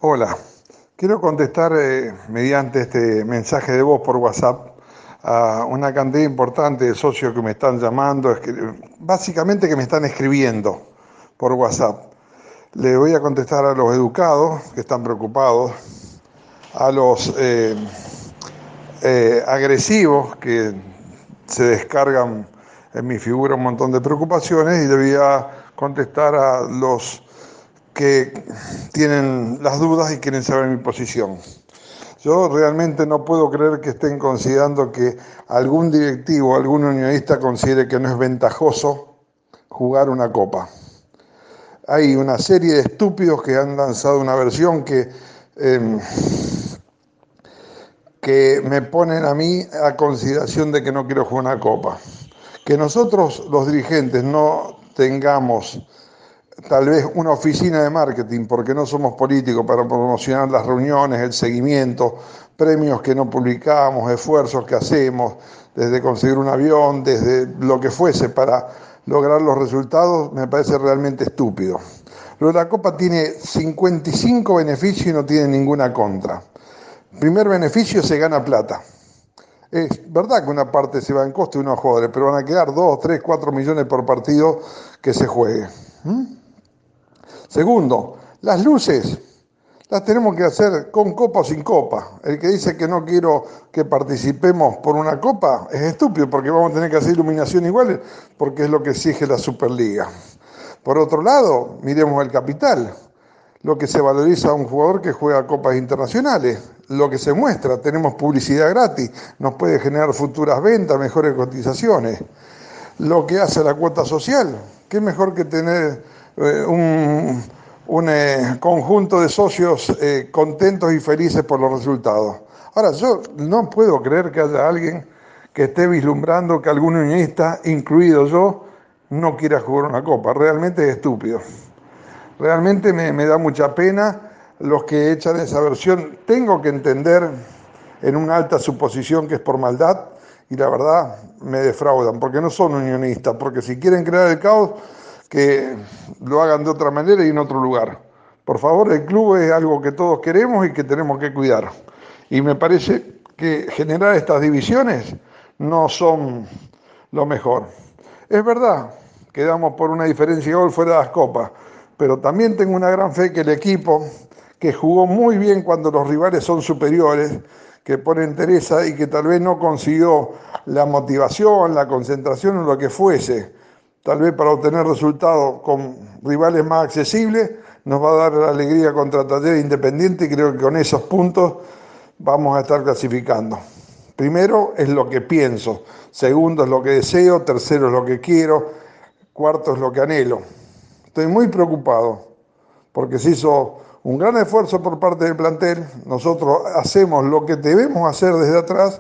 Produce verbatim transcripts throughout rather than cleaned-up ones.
Hola, quiero contestar eh, mediante este mensaje de voz por WhatsApp a una cantidad importante de socios que me están llamando, escri- básicamente que me están escribiendo por WhatsApp. Le voy a contestar a los educados que están preocupados, a los eh, eh, agresivos que se descargan en mi figura un montón de preocupaciones, y le voy a contestar a los que tienen las dudas y quieren saber mi posición. Yo realmente no puedo creer que estén considerando que algún directivo, algún unionista considere que no es ventajoso jugar una copa. Hay una serie de estúpidos que han lanzado una versión que, eh, que me ponen a mí a consideración de que no quiero jugar una copa. Que nosotros los dirigentes no tengamos tal vez una oficina de marketing, porque no somos políticos, para promocionar las reuniones, el seguimiento, premios que no publicamos, esfuerzos que hacemos, desde conseguir un avión, desde lo que fuese para lograr los resultados, me parece realmente estúpido. Lo de la Copa tiene cincuenta y cinco beneficios y no tiene ninguna contra. Primer beneficio: se gana plata. Es verdad que una parte se va en costo de unos jugadores, pero van a quedar dos, tres, cuatro millones por partido que se juegue. ¿Mm? Segundo, las luces las tenemos que hacer con copa o sin copa. El que dice que no quiero que participemos por una copa es estúpido, porque vamos a tener que hacer iluminación igual, porque es lo que exige la Superliga. Por otro lado, miremos el capital, lo que se valoriza a un jugador que juega copas internacionales, lo que se muestra: tenemos publicidad gratis, nos puede generar futuras ventas, mejores cotizaciones. Lo que hace la cuota social, qué mejor que tener eh, un, un eh, conjunto de socios eh, contentos y felices por los resultados. Ahora, yo no puedo creer que haya alguien que esté vislumbrando que algún unionista, incluido yo, no quiera jugar una copa. Realmente es estúpido. Realmente me, me da mucha pena los que echan esa versión. Tengo que entender en una alta suposición que es por maldad, y la verdad me defraudan, porque no son unionistas, porque si quieren crear el caos, que lo hagan de otra manera y en otro lugar. Por favor, el club es algo que todos queremos y que tenemos que cuidar. Y me parece que generar estas divisiones no son lo mejor. Es verdad, quedamos por una diferencia de gol fuera de las copas, pero también tengo una gran fe que el equipo, que jugó muy bien cuando los rivales son superiores, que pone entereza y que tal vez no consiguió la motivación, la concentración o lo que fuese, tal vez para obtener resultados con rivales más accesibles, nos va a dar la alegría contra Talleres Independiente, y creo que con esos puntos vamos a estar clasificando. Primero es lo que pienso, segundo es lo que deseo, tercero es lo que quiero, cuarto es lo que anhelo. Estoy muy preocupado porque se hizo un gran esfuerzo por parte del plantel. Nosotros hacemos lo que debemos hacer desde atrás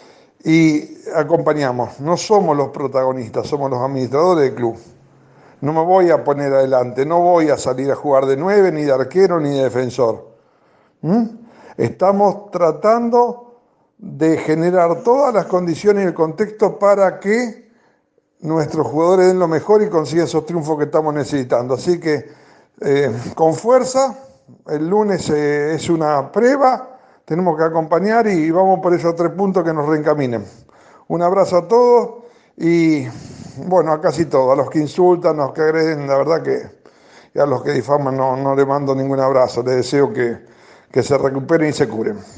y acompañamos. No somos los protagonistas, somos los administradores del club. No me voy a poner adelante, no voy a salir a jugar de nueve, ni de arquero, ni de defensor. ¿Mm? Estamos tratando de generar todas las condiciones y el contexto para que nuestros jugadores den lo mejor y consigan esos triunfos que estamos necesitando. Así que eh, con fuerza, el lunes eh, es una prueba, tenemos que acompañar y vamos por esos tres puntos que nos reencaminen. Un abrazo a todos y bueno, a casi todos, a los que insultan, a los que agreden, la verdad que y a los que difaman no, no le mando ningún abrazo, les deseo que, que se recuperen y se curen.